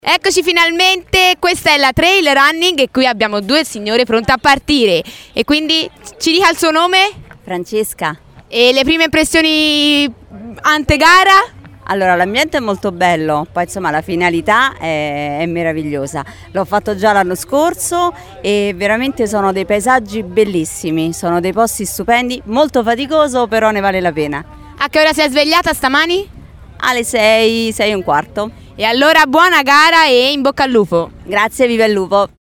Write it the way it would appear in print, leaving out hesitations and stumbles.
Eccoci finalmente, questa è la trail running e qui abbiamo due signore pronte a partire e quindi ci dica il suo nome? Francesca. E le prime impressioni ante gara? Allora, l'ambiente è molto bello, poi insomma la finalità è meravigliosa. L'ho fatto già l'anno scorso e veramente sono dei paesaggi bellissimi, sono dei posti stupendi, molto faticoso però ne vale la pena. A che ora sei svegliata stamani? Alle 6, 6 e un quarto. E allora buona gara e in bocca al lupo! Grazie, viva il lupo!